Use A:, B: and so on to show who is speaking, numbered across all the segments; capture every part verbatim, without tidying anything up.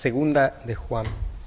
A: Segunda de Juan.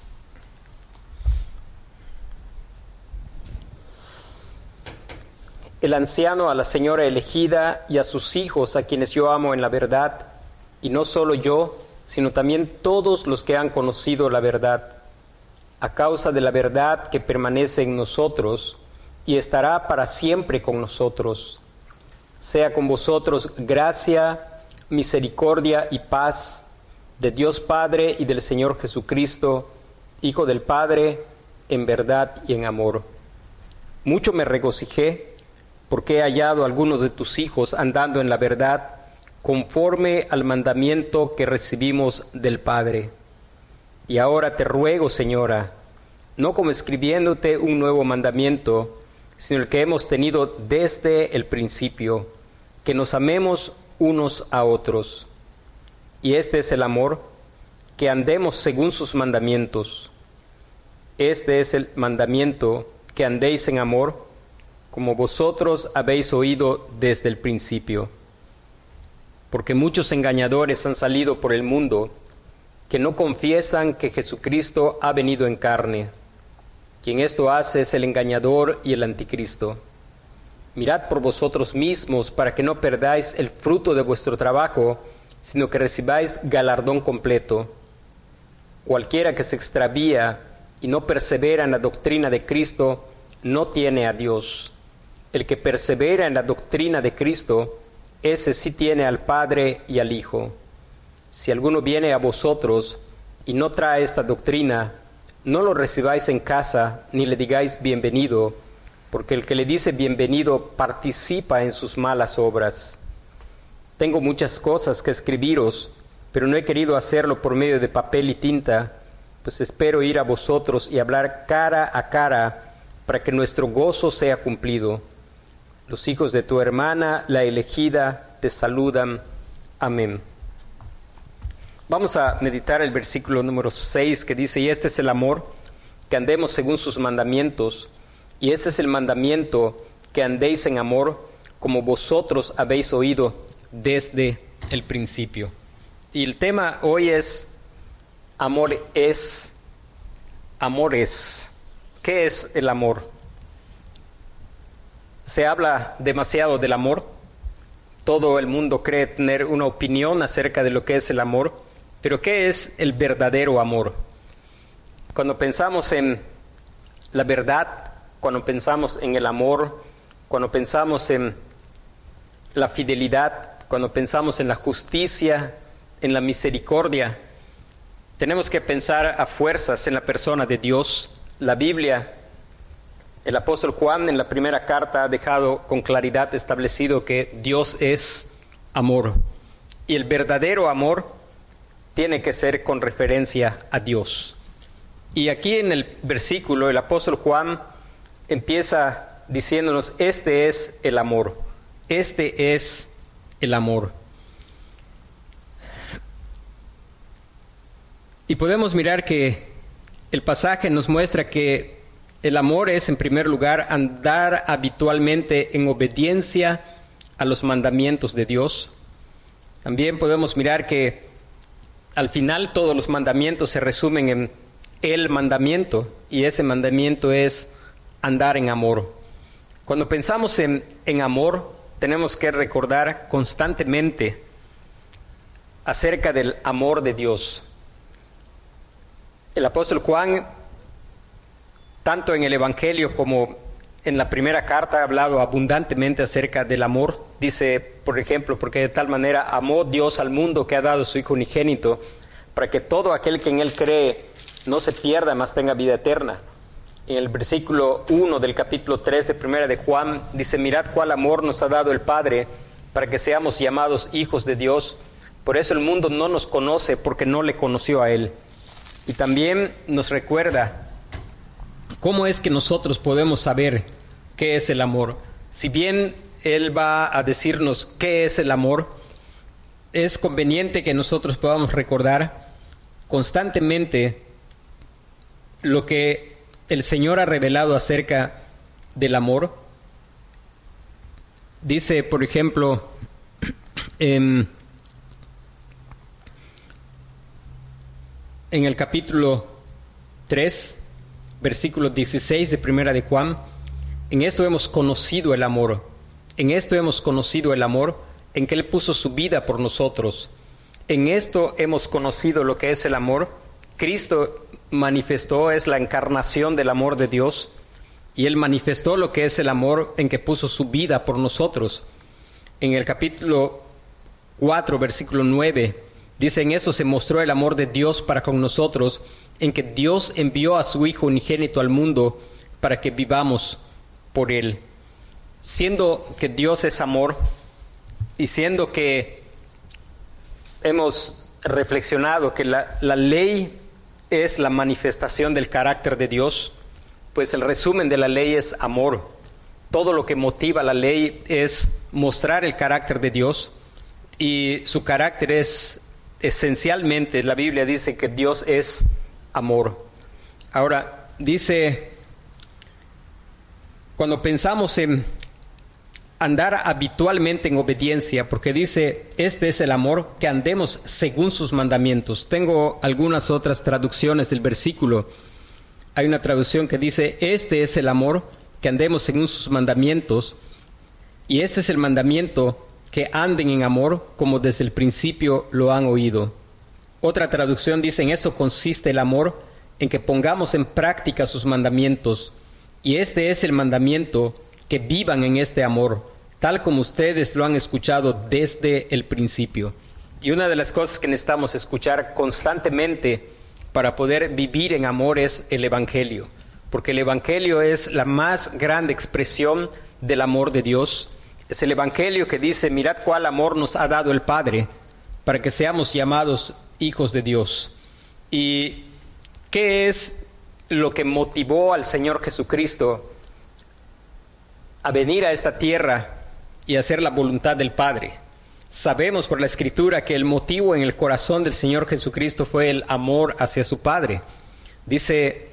A: El anciano a la señora elegida y a sus hijos, a quienes yo amo en la verdad, y no solo yo, sino también todos los que han conocido la verdad, a causa de la verdad que permanece en nosotros y estará para siempre con nosotros. Sea con vosotros gracia, misericordia y paz de Dios Padre y del Señor Jesucristo, Hijo del Padre, en verdad y en amor. Mucho me regocijé porque he hallado a algunos de tus hijos andando en la verdad, conforme al mandamiento que recibimos del Padre. Y ahora te ruego, Señora, no como escribiéndote un nuevo mandamiento, sino el que hemos tenido desde el principio, que nos amemos unos a otros. Y este es el amor, que andemos según sus mandamientos. Este es el mandamiento, que andéis en amor, como vosotros habéis oído desde el principio. Porque muchos engañadores han salido por el mundo, que no confiesan que Jesucristo ha venido en carne. Quien esto hace es el engañador y el anticristo. Mirad por vosotros mismos, para que no perdáis el fruto de vuestro trabajo, sino que recibáis galardón completo. Cualquiera que se extravía y no persevera en la doctrina de Cristo, no tiene a Dios. El que persevera en la doctrina de Cristo, ese sí tiene al Padre y al Hijo. Si alguno viene a vosotros y no trae esta doctrina, no lo recibáis en casa, ni le digáis bienvenido, porque el que le dice bienvenido participa en sus malas obras. Tengo muchas cosas que escribiros, pero no he querido hacerlo por medio de papel y tinta, pues espero ir a vosotros y hablar cara a cara, para que nuestro gozo sea cumplido. Los hijos de tu hermana, la elegida, te saludan. Amén. Vamos a meditar el versículo número seis, que dice: y este es el amor, que andemos según sus mandamientos, y este es el mandamiento, que andéis en amor, como vosotros habéis oído desde el principio. Y el tema hoy es amor es, amor es. ¿Qué es el amor? Se habla demasiado del amor. Todo el mundo cree tener una opinión acerca de lo que es el amor, pero ¿qué es el verdadero amor? Cuando pensamos en la verdad, cuando pensamos en el amor, cuando pensamos en la fidelidad, cuando pensamos en la justicia, en la misericordia, tenemos que pensar a fuerzas en la persona de Dios. La Biblia, el apóstol Juan en la primera carta ha dejado con claridad establecido que Dios es amor. Y el verdadero amor tiene que ser con referencia a Dios. Y aquí en el versículo el apóstol Juan empieza diciéndonos: este es el amor, este es el amor. Y podemos mirar que el pasaje nos muestra que el amor es, en primer lugar, andar habitualmente en obediencia a los mandamientos de Dios. También podemos mirar que al final todos los mandamientos se resumen en el mandamiento, y ese mandamiento es andar en amor. Cuando pensamos en, en amor, tenemos que recordar constantemente acerca del amor de Dios. El apóstol Juan, tanto en el Evangelio como en la primera carta, ha hablado abundantemente acerca del amor. Dice, por ejemplo, porque de tal manera amó Dios al mundo que ha dado su Hijo unigénito, para que todo aquel que en Él cree no se pierda, mas tenga vida eterna. En el versículo uno del capítulo tres de primera de Juan, dice: mirad cuál amor nos ha dado el Padre, para que seamos llamados hijos de Dios. Por eso el mundo no nos conoce, porque no le conoció a Él. Y también nos recuerda cómo es que nosotros podemos saber qué es el amor. Si bien Él va a decirnos qué es el amor, es conveniente que nosotros podamos recordar constantemente lo que el Señor ha revelado acerca del amor. Dice, por ejemplo, en, en el capítulo tres, versículo dieciséis de Primera de Juan, en esto hemos conocido el amor, en esto hemos conocido el amor, en que Él puso su vida por nosotros. En esto hemos conocido lo que es el amor. Cristo manifestó, es la encarnación del amor de Dios, y Él manifestó lo que es el amor en que puso su vida por nosotros. En el capítulo cuatro, versículo nueve, dice: en eso se mostró el amor de Dios para con nosotros, en que Dios envió a su Hijo unigénito al mundo para que vivamos por Él. Siendo que Dios es amor, y siendo que hemos reflexionado que la, la ley es la manifestación del carácter de Dios, pues el resumen de la ley es amor. Todo lo que motiva la ley es mostrar el carácter de Dios, y su carácter es esencialmente, la Biblia dice que Dios es amor. Ahora, dice, cuando pensamos en andar habitualmente en obediencia, porque dice, este es el amor, que andemos según sus mandamientos. Tengo algunas otras traducciones del versículo. Hay una traducción que dice, este es el amor, que andemos según sus mandamientos, y este es el mandamiento, que anden en amor, como desde el principio lo han oído. Otra traducción dice, en esto consiste el amor, en que pongamos en práctica sus mandamientos, y este es el mandamiento, que vivan en este amor, tal como ustedes lo han escuchado desde el principio. Y una de las cosas que necesitamos escuchar constantemente para poder vivir en amor es el Evangelio, porque el Evangelio es la más grande expresión del amor de Dios. Es el Evangelio que dice, mirad cuál amor nos ha dado el Padre, para que seamos llamados hijos de Dios. ¿Y qué es lo que motivó al Señor Jesucristo a venir a esta tierra y hacer la voluntad del Padre? Sabemos por la Escritura que el motivo en el corazón del Señor Jesucristo fue el amor hacia su Padre. Dice,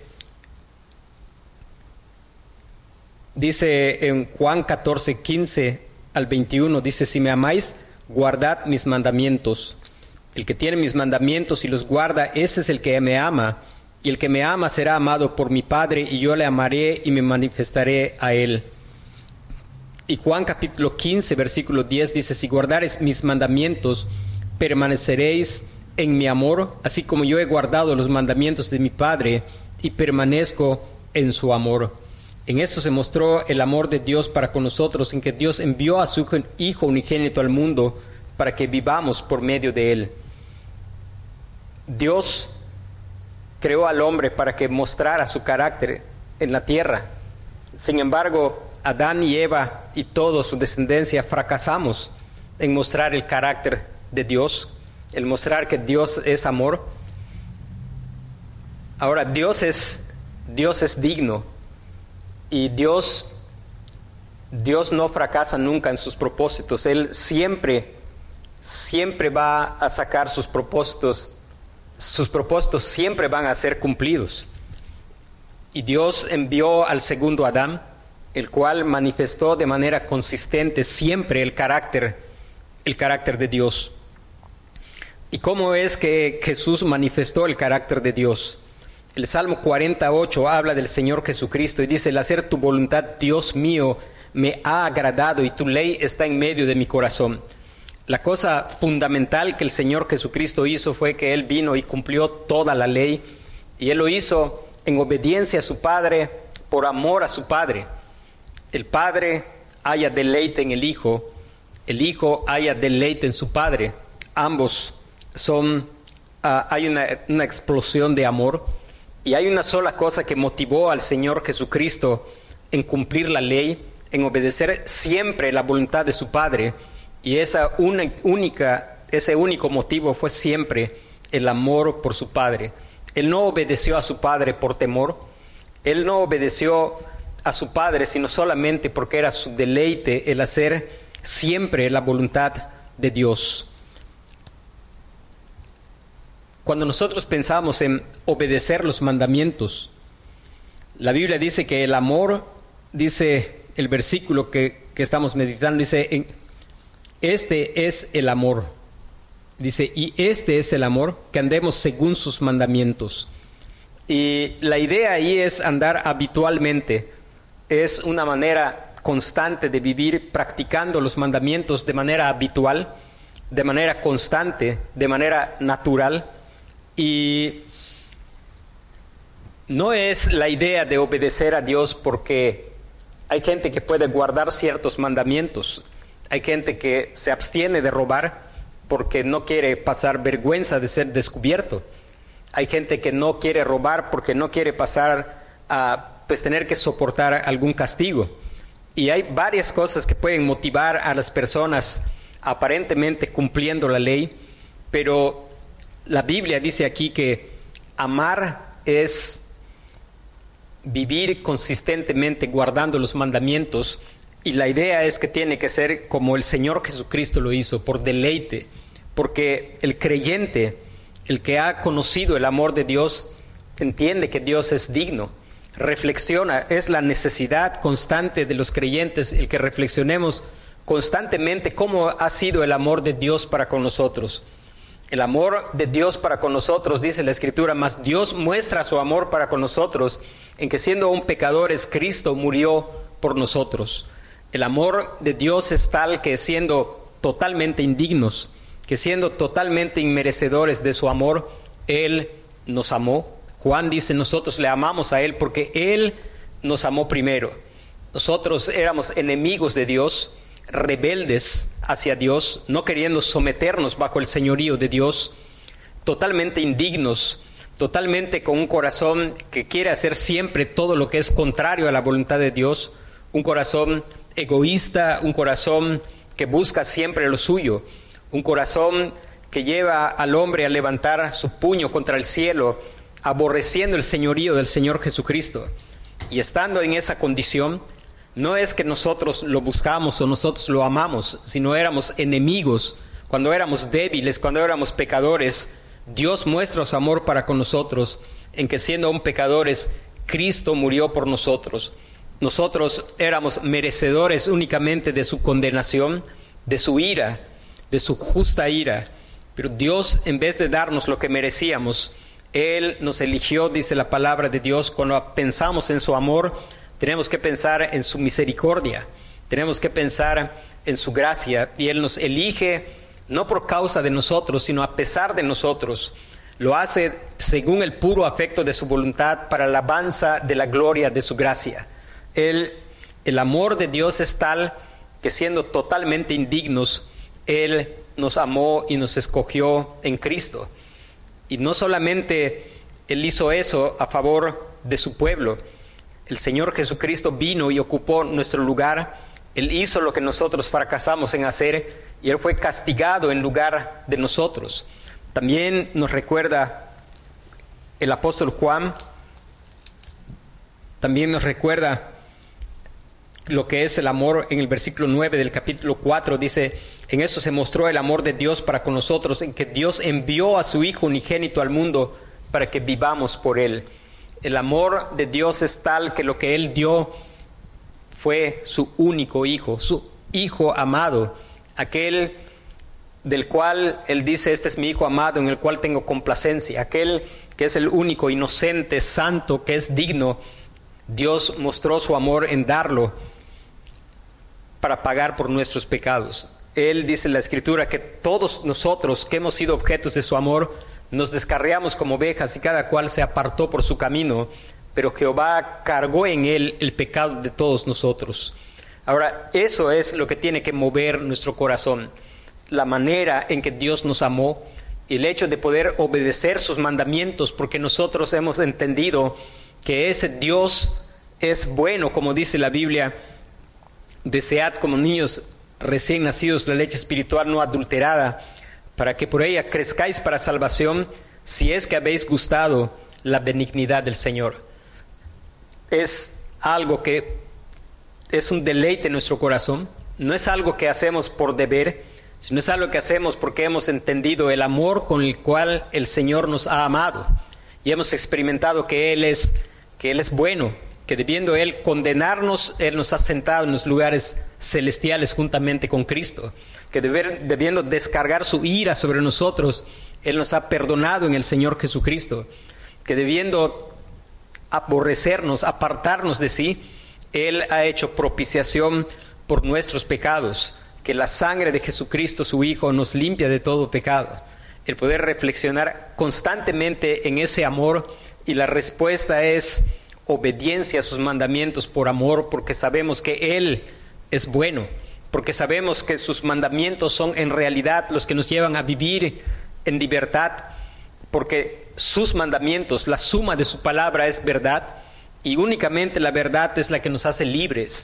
A: dice en Juan catorce, quince al veintiuno, dice, si me amáis, guardad mis mandamientos. El que tiene mis mandamientos y los guarda, ese es el que me ama. Y el que me ama será amado por mi Padre, y yo le amaré y me manifestaré a él. Y Juan capítulo quince, versículo diez dice, si guardareis mis mandamientos, permaneceréis en mi amor, así como yo he guardado los mandamientos de mi Padre y permanezco en su amor. En esto se mostró el amor de Dios para con nosotros, en que Dios envió a su Hijo unigénito al mundo para que vivamos por medio de Él. Dios creó al hombre para que mostrara su carácter en la tierra. Sin embargo, Adán y Eva y toda su descendencia fracasamos en mostrar el carácter de Dios, el mostrar que Dios es amor. Ahora, Dios es, Dios es digno, y Dios, Dios no fracasa nunca en sus propósitos. Él siempre, siempre va a sacar sus propósitos, sus propósitos siempre van a ser cumplidos. Y Dios envió al segundo Adán, el cual manifestó de manera consistente siempre el carácter, el carácter de Dios. ¿Y cómo es que Jesús manifestó el carácter de Dios? El Salmo cuarenta y ocho habla del Señor Jesucristo y dice, el hacer tu voluntad, Dios mío, me ha agradado y tu ley está en medio de mi corazón. La cosa fundamental que el Señor Jesucristo hizo fue que Él vino y cumplió toda la ley, y Él lo hizo en obediencia a su Padre, por amor a su Padre. El Padre haya deleite en el Hijo, el Hijo haya deleite en su Padre. Ambos son, uh, hay una, una explosión de amor, y hay una sola cosa que motivó al Señor Jesucristo en cumplir la ley, en obedecer siempre la voluntad de su Padre, y esa una, única, ese único motivo fue siempre el amor por su Padre. Él no obedeció a su Padre por temor, Él no obedeció a su Padre sino solamente porque era su deleite el hacer siempre la voluntad de Dios. Cuando nosotros pensamos en obedecer los mandamientos, la Biblia dice que el amor, dice el versículo que, que estamos meditando, dice, este es el amor. Dice, y este es el amor, que andemos según sus mandamientos. Y la idea ahí es andar habitualmente. Es una manera constante de vivir practicando los mandamientos de manera habitual, de manera constante, de manera natural. Y no es la idea de obedecer a Dios porque hay gente que puede guardar ciertos mandamientos. Hay gente que se abstiene de robar porque no quiere pasar vergüenza de ser descubierto. Hay gente que no quiere robar porque no quiere pasar a pues, tener que soportar algún castigo. Y hay varias cosas que pueden motivar a las personas aparentemente cumpliendo la ley, pero la Biblia dice aquí que amar es vivir consistentemente guardando los mandamientos, y la idea es que tiene que ser como el Señor Jesucristo lo hizo, por deleite, porque el creyente, el que ha conocido el amor de Dios, entiende que Dios es digno, reflexiona, es la necesidad constante de los creyentes el que reflexionemos constantemente cómo ha sido el amor de Dios para con nosotros. El amor de Dios para con nosotros, dice la Escritura, mas Dios muestra su amor para con nosotros en que siendo aún pecadores, Cristo murió por nosotros. El amor de Dios es tal que siendo totalmente indignos, que siendo totalmente inmerecedores de su amor, Él nos amó. Juan dice, nosotros le amamos a Él porque Él nos amó primero. Nosotros éramos enemigos de Dios, rebeldes hacia Dios, no queriendo someternos bajo el señorío de Dios, totalmente indignos, totalmente con un corazón que quiere hacer siempre todo lo que es contrario a la voluntad de Dios, un corazón egoísta, un corazón que busca siempre lo suyo, un corazón que lleva al hombre a levantar su puño contra el cielo, aborreciendo el señorío del Señor Jesucristo. Y estando en esa condición, no es que nosotros lo buscamos o nosotros lo amamos, sino éramos enemigos. Cuando éramos débiles, cuando éramos pecadores, Dios muestra su amor para con nosotros, en que siendo aún pecadores, Cristo murió por nosotros. Nosotros éramos merecedores únicamente de su condenación, de su ira, de su justa ira. Pero Dios, en vez de darnos lo que merecíamos, Él nos eligió, dice la palabra de Dios. Cuando pensamos en su amor, tenemos que pensar en su misericordia, tenemos que pensar en su gracia, y Él nos elige no por causa de nosotros, sino a pesar de nosotros. Lo hace según el puro afecto de su voluntad, para la alabanza de la gloria de su gracia. Él, el amor de Dios es tal que siendo totalmente indignos, Él nos amó y nos escogió en Cristo. Y no solamente Él hizo eso a favor de su pueblo. El Señor Jesucristo vino y ocupó nuestro lugar. Él hizo lo que nosotros fracasamos en hacer, y Él fue castigado en lugar de nosotros. También nos recuerda el apóstol Juan, también nos recuerda lo que es el amor en el versículo nueve del capítulo cuatro. Dice, en eso se mostró el amor de Dios para con nosotros, en que Dios envió a su Hijo unigénito al mundo para que vivamos por Él. El amor de Dios es tal que lo que Él dio fue su único Hijo, su Hijo amado, aquel del cual Él dice, este es mi Hijo amado en el cual tengo complacencia, aquel que es el único, inocente, santo, que es digno. Dios mostró su amor en darlo para pagar por nuestros pecados. Él dice en la Escritura que todos nosotros que hemos sido objetos de su amor, nos descarriamos como ovejas y cada cual se apartó por su camino, pero Jehová cargó en Él el pecado de todos nosotros. Ahora, eso es lo que tiene que mover nuestro corazón, la manera en que Dios nos amó, el hecho de poder obedecer sus mandamientos, porque nosotros hemos entendido que ese Dios es bueno, como dice la Biblia, desead como niños recién nacidos la leche espiritual no adulterada, para que por ella crezcáis para salvación, si es que habéis gustado la benignidad del Señor. Es algo que es un deleite en nuestro corazón, no es algo que hacemos por deber, sino es algo que hacemos porque hemos entendido el amor con el cual el Señor nos ha amado, y hemos experimentado que Él es, que Él es bueno, que debiendo Él condenarnos, Él nos ha sentado en los lugares celestiales juntamente con Cristo, que deber, debiendo descargar su ira sobre nosotros, Él nos ha perdonado en el Señor Jesucristo, que debiendo aborrecernos, apartarnos de sí, Él ha hecho propiciación por nuestros pecados, que la sangre de Jesucristo, su Hijo, nos limpia de todo pecado. El poder reflexionar constantemente en ese amor, y la respuesta es obediencia a sus mandamientos por amor, porque sabemos que Él es bueno, porque sabemos que sus mandamientos son en realidad los que nos llevan a vivir en libertad, porque sus mandamientos, la suma de su palabra es verdad, y únicamente la verdad es la que nos hace libres.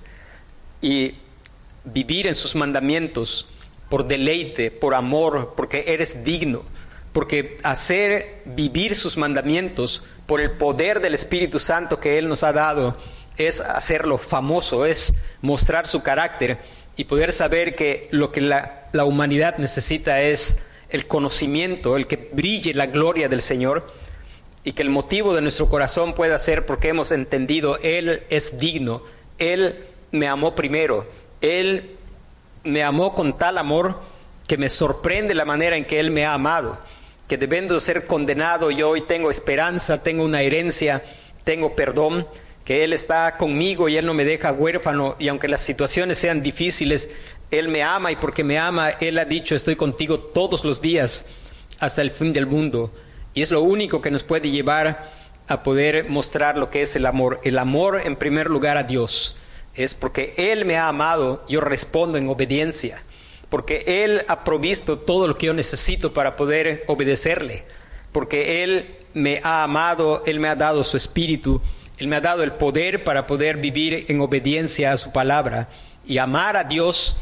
A: Y vivir en sus mandamientos por deleite, por amor, porque eres digno, porque hacer vivir sus mandamientos por el poder del Espíritu Santo que Él nos ha dado, es hacerlo famoso, es mostrar su carácter y poder saber que lo que la, la humanidad necesita es el conocimiento, el que brille la gloria del Señor, y que el motivo de nuestro corazón pueda ser porque hemos entendido, Él es digno, Él me amó primero, Él me amó con tal amor que me sorprende la manera en que Él me ha amado, que debiendo ser condenado yo hoy tengo esperanza, tengo una herencia, tengo perdón, que Él está conmigo y Él no me deja huérfano, y aunque las situaciones sean difíciles, Él me ama, y porque me ama, Él ha dicho, estoy contigo todos los días hasta el fin del mundo. Y es lo único que nos puede llevar a poder mostrar lo que es el amor. El amor, en primer lugar, a Dios. Es porque Él me ha amado, yo respondo en obediencia. Porque Él ha provisto todo lo que yo necesito para poder obedecerle. Porque Él me ha amado, Él me ha dado su espíritu, Él me ha dado el poder para poder vivir en obediencia a su palabra. Y amar a Dios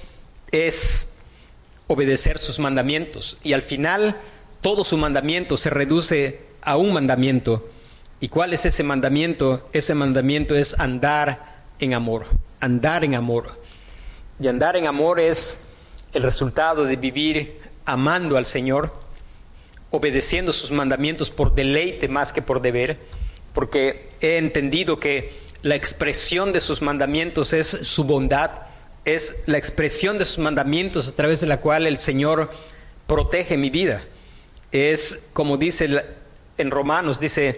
A: es obedecer sus mandamientos. Y al final, todo su mandamiento se reduce a un mandamiento. ¿Y cuál es ese mandamiento? Ese mandamiento es andar en amor. Andar en amor. Y andar en amor es el resultado de vivir amando al Señor, obedeciendo sus mandamientos por deleite más que por deber, porque he entendido que la expresión de sus mandamientos es su bondad, es la expresión de sus mandamientos a través de la cual el Señor protege mi vida. Es como dice en Romanos, dice: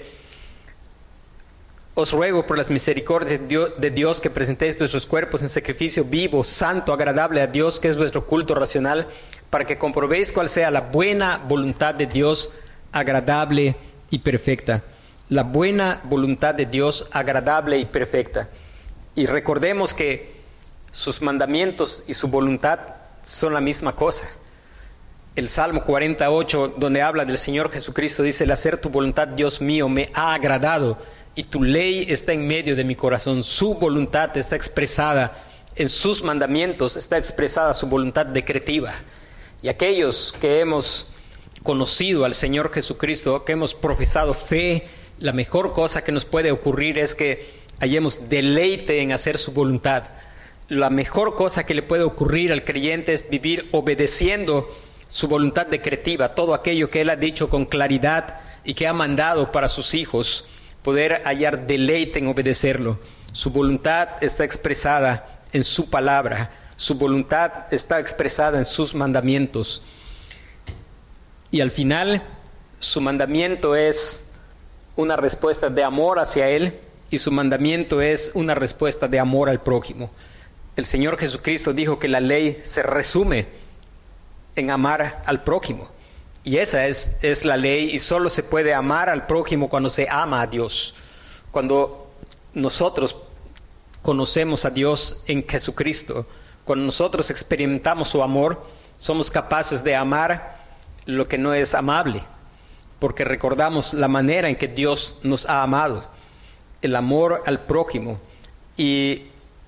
A: os ruego por las misericordias de Dios, de Dios que presentéis vuestros cuerpos en sacrificio vivo, santo, agradable a Dios, que es vuestro culto racional, para que comprobéis cuál sea la buena voluntad de Dios, agradable y perfecta. La buena voluntad de Dios, agradable y perfecta. Y recordemos que sus mandamientos y su voluntad son la misma cosa. El Salmo cuarenta y ocho, donde habla del Señor Jesucristo, dice: el hacer tu voluntad, Dios mío, me ha agradado, y tu ley está en medio de mi corazón. Su voluntad está expresada en sus mandamientos, está expresada su voluntad decretiva. Y aquellos que hemos conocido al Señor Jesucristo, que hemos profesado fe, la mejor cosa que nos puede ocurrir es que hallemos deleite en hacer su voluntad. La mejor cosa que le puede ocurrir al creyente es vivir obedeciendo su voluntad decretiva, todo aquello que Él ha dicho con claridad y que ha mandado para sus hijos, poder hallar deleite en obedecerlo. Su voluntad está expresada en su palabra, su voluntad está expresada en sus mandamientos. Y al final, su mandamiento es una respuesta de amor hacia Él, y su mandamiento es una respuesta de amor al prójimo. El Señor Jesucristo dijo que la ley se resume en amar al prójimo. Y esa es, es la ley, y solo se puede amar al prójimo cuando se ama a Dios. Cuando nosotros conocemos a Dios en Jesucristo, cuando nosotros experimentamos su amor, somos capaces de amar lo que no es amable, porque recordamos la manera en que Dios nos ha amado, el amor al prójimo. Y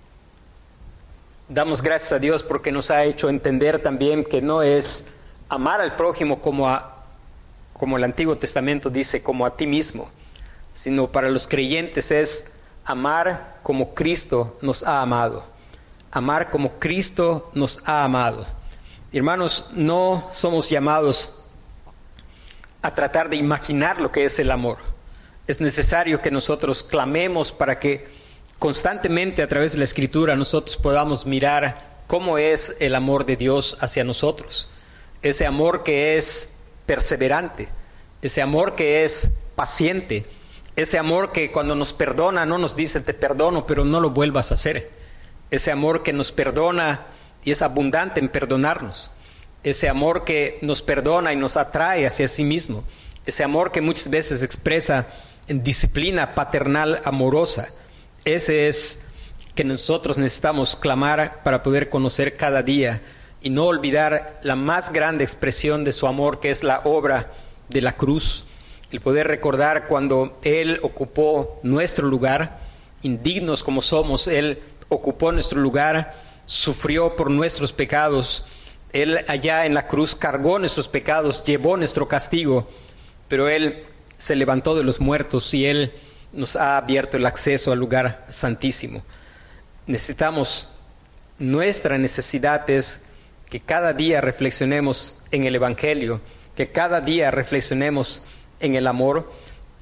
A: damos gracias a Dios porque nos ha hecho entender también que no es amar al prójimo como, a, como el Antiguo Testamento dice, como a ti mismo, sino para los creyentes es amar como Cristo nos ha amado. Amar como Cristo nos ha amado. Hermanos, no somos llamados a tratar de imaginar lo que es el amor. Es necesario que nosotros clamemos para que constantemente a través de la Escritura nosotros podamos mirar cómo es el amor de Dios hacia nosotros. Ese amor que es perseverante, ese amor que es paciente, ese amor que cuando nos perdona no nos dice te perdono, pero no lo vuelvas a hacer. Ese amor que nos perdona y es abundante en perdonarnos. Ese amor que nos perdona y nos atrae hacia sí mismo. Ese amor que muchas veces expresa en disciplina paternal amorosa. Ese es que nosotros necesitamos clamar para poder conocer cada día y no olvidar la más grande expresión de su amor, que es la obra de la cruz. El poder recordar cuando Él ocupó nuestro lugar, indignos como somos, Él ocupó nuestro lugar, sufrió por nuestros pecados. Él allá en la cruz cargó nuestros pecados, llevó nuestro castigo, pero Él se levantó de los muertos y Él nos ha abierto el acceso al lugar santísimo. Necesitamos, nuestra necesidad es que cada día reflexionemos en el Evangelio, que cada día reflexionemos en el amor.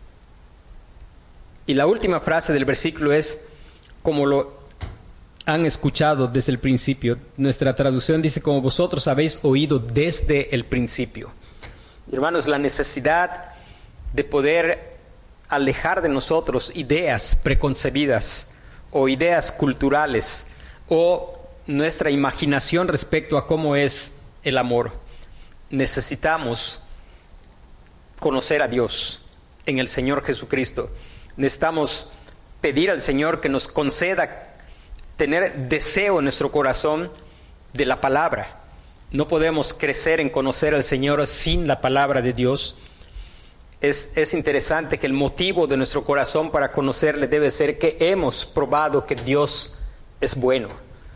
A: Y la última frase del versículo es, como lo han escuchado desde el principio. Nuestra traducción dice, como vosotros habéis oído desde el principio. Hermanos, la necesidad de poder alejar de nosotros ideas preconcebidas o ideas culturales o nuestra imaginación respecto a cómo es el amor. Necesitamos conocer a Dios en el Señor Jesucristo. Necesitamos pedir al Señor que nos conceda tener deseo en nuestro corazón de la palabra. No podemos crecer en conocer al Señor sin la palabra de Dios. Es, es interesante que el motivo de nuestro corazón para conocerle debe ser que hemos probado que Dios es bueno.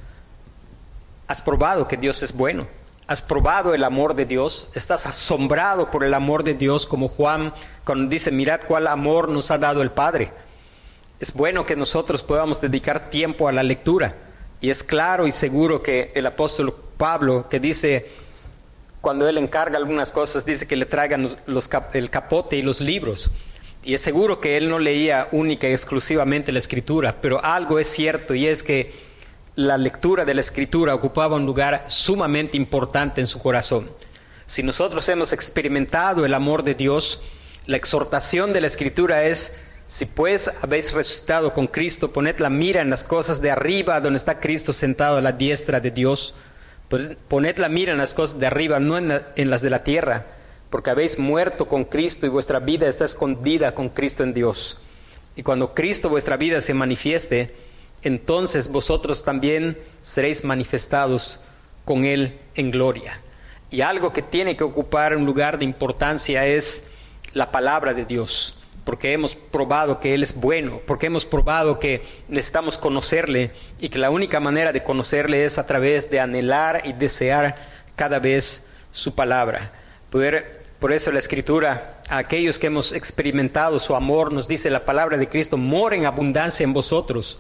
A: ¿Has probado que Dios es bueno? ¿Has probado el amor de Dios? ¿Estás asombrado por el amor de Dios como Juan cuando dice, mirad cuál amor nos ha dado el Padre? Es bueno que nosotros podamos dedicar tiempo a la lectura. Y es claro y seguro que el apóstol Pablo, que dice, cuando él encarga algunas cosas, dice que le traigan los, los cap, el capote y los libros. Y es seguro que él no leía única y exclusivamente la Escritura, pero algo es cierto, y es que la lectura de la Escritura ocupaba un lugar sumamente importante en su corazón. Si nosotros hemos experimentado el amor de Dios, la exhortación de la Escritura es, si pues habéis resucitado con Cristo, poned la mira en las cosas de arriba, donde está Cristo sentado a la diestra de Dios. Poned la mira en las cosas de arriba, no en, la, en las de la tierra, porque habéis muerto con Cristo y vuestra vida está escondida con Cristo en Dios. Y cuando Cristo vuestra vida se manifieste, entonces vosotros también seréis manifestados con Él en gloria. Y algo que tiene que ocupar un lugar de importancia es la palabra de Dios, porque hemos probado que Él es bueno, porque hemos probado que necesitamos conocerle y que la única manera de conocerle es a través de anhelar y desear cada vez su palabra. Poder, por eso la Escritura, a aquellos que hemos experimentado su amor, nos dice la palabra de Cristo, mora en abundancia en vosotros.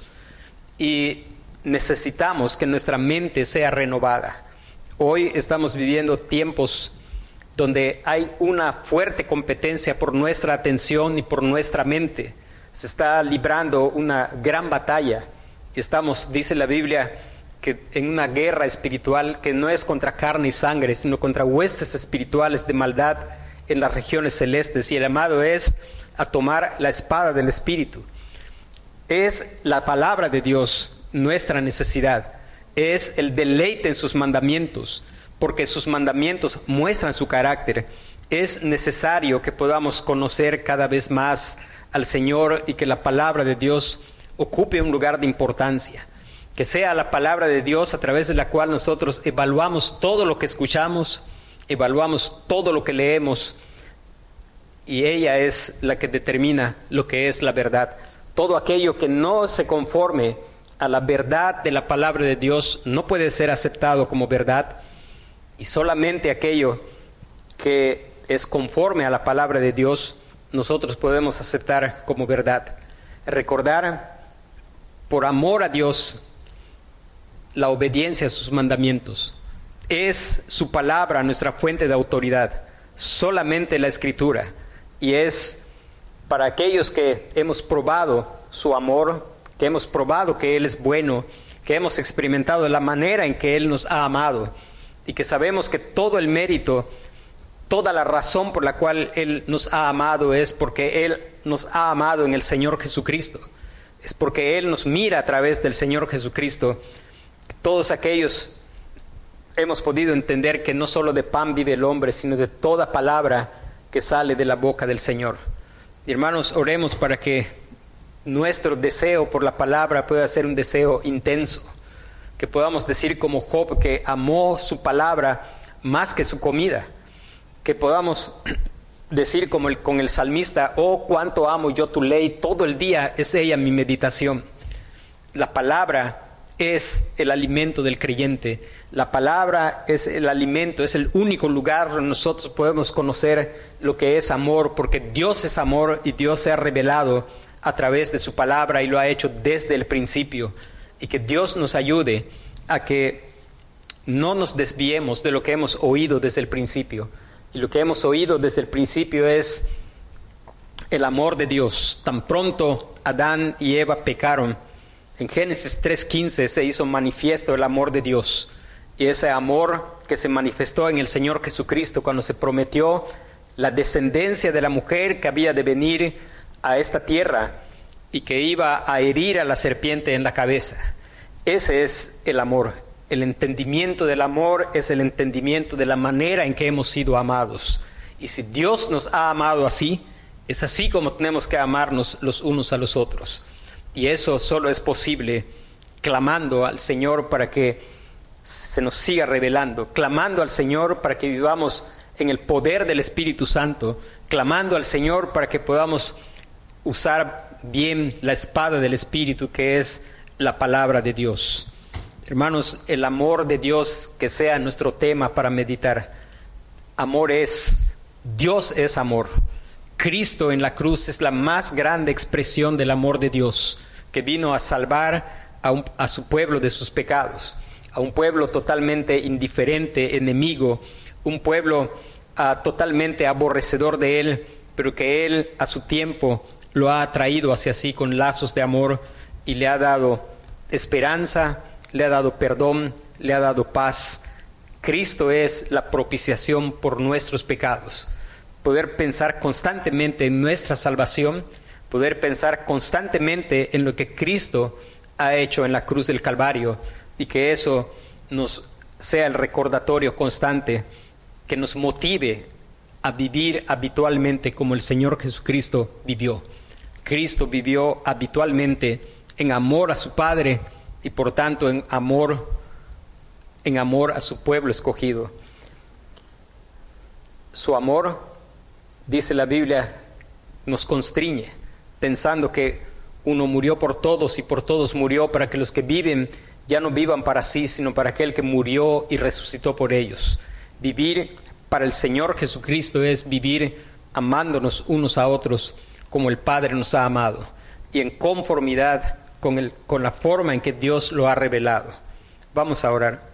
A: Y necesitamos que nuestra mente sea renovada. Hoy estamos viviendo tiempos donde hay una fuerte competencia por nuestra atención y por nuestra mente. Se está librando una gran batalla. Estamos, dice la Biblia, que en una guerra espiritual que no es contra carne y sangre, sino contra huestes espirituales de maldad en las regiones celestes. Y el llamado es a tomar la espada del Espíritu. Es la palabra de Dios nuestra necesidad. Es el deleite en sus mandamientos, porque sus mandamientos muestran su carácter. Es necesario que podamos conocer cada vez más al Señor y que la palabra de Dios ocupe un lugar de importancia. Que sea la palabra de Dios a través de la cual nosotros evaluamos todo lo que escuchamos, evaluamos todo lo que leemos, y ella es la que determina lo que es la verdad. Todo aquello que no se conforme a la verdad de la palabra de Dios no puede ser aceptado como verdad, y solamente aquello que es conforme a la palabra de Dios nosotros podemos aceptar como verdad. Recordar por amor a Dios la obediencia a sus mandamientos. Es su palabra nuestra fuente de autoridad, solamente la Escritura, y es para aquellos que hemos probado su amor, que hemos probado que Él es bueno, que hemos experimentado la manera en que Él nos ha amado y que sabemos que todo el mérito, toda la razón por la cual Él nos ha amado es porque Él nos ha amado en el Señor Jesucristo. Es porque Él nos mira a través del Señor Jesucristo. Todos aquellos hemos podido entender que no solo de pan vive el hombre, sino de toda palabra que sale de la boca del Señor. Y hermanos, oremos para que nuestro deseo por la palabra pueda ser un deseo intenso. Que podamos decir como Job que amó su palabra más que su comida. Que podamos decir como el, con el salmista, oh, cuánto amo yo tu ley, todo el día es ella mi meditación. La palabra es el alimento del creyente. La palabra es el alimento, es el único lugar donde nosotros podemos conocer lo que es amor, porque Dios es amor y Dios se ha revelado a través de su palabra y lo ha hecho desde el principio. Y que Dios nos ayude a que no nos desviemos de lo que hemos oído desde el principio. Y lo que hemos oído desde el principio es el amor de Dios. Tan pronto Adán y Eva pecaron, en Génesis tres quince se hizo manifiesto el amor de Dios. Y ese amor que se manifestó en el Señor Jesucristo cuando se prometió la descendencia de la mujer que había de venir a esta tierra y que iba a herir a la serpiente en la cabeza. Ese es el amor. El entendimiento del amor es el entendimiento de la manera en que hemos sido amados. Y si Dios nos ha amado así, es así como tenemos que amarnos los unos a los otros. Y eso solo es posible clamando al Señor para que se nos siga revelando, clamando al Señor para que vivamos en el poder del Espíritu Santo, clamando al Señor para que podamos usar bien la espada del Espíritu, que es la palabra de Dios. Hermanos, el amor de Dios que sea nuestro tema para meditar. Amor es, Dios es amor. Cristo en la cruz es la más grande expresión del amor de Dios, que vino a salvar a, un, a su pueblo de sus pecados, a un pueblo totalmente indiferente, enemigo, un pueblo uh, totalmente aborrecedor de Él, pero que Él a su tiempo lo ha atraído hacia sí con lazos de amor y le ha dado esperanza, le ha dado perdón, le ha dado paz. Cristo es la propiciación por nuestros pecados. Poder pensar constantemente en nuestra salvación, poder pensar constantemente en lo que Cristo ha hecho en la cruz del Calvario y que eso nos sea el recordatorio constante que nos motive a vivir habitualmente como el Señor Jesucristo vivió. Cristo vivió habitualmente en amor a su Padre y por tanto en amor, en amor a su pueblo escogido. Su amor, dice la Biblia, nos constriñe, pensando que uno murió por todos y por todos murió para que los que viven ya no vivan para sí, sino para aquel que murió y resucitó por ellos. Vivir para el Señor Jesucristo es vivir amándonos unos a otros como el Padre nos ha amado y en conformidad con, el, con la forma en que Dios lo ha revelado. Vamos a orar.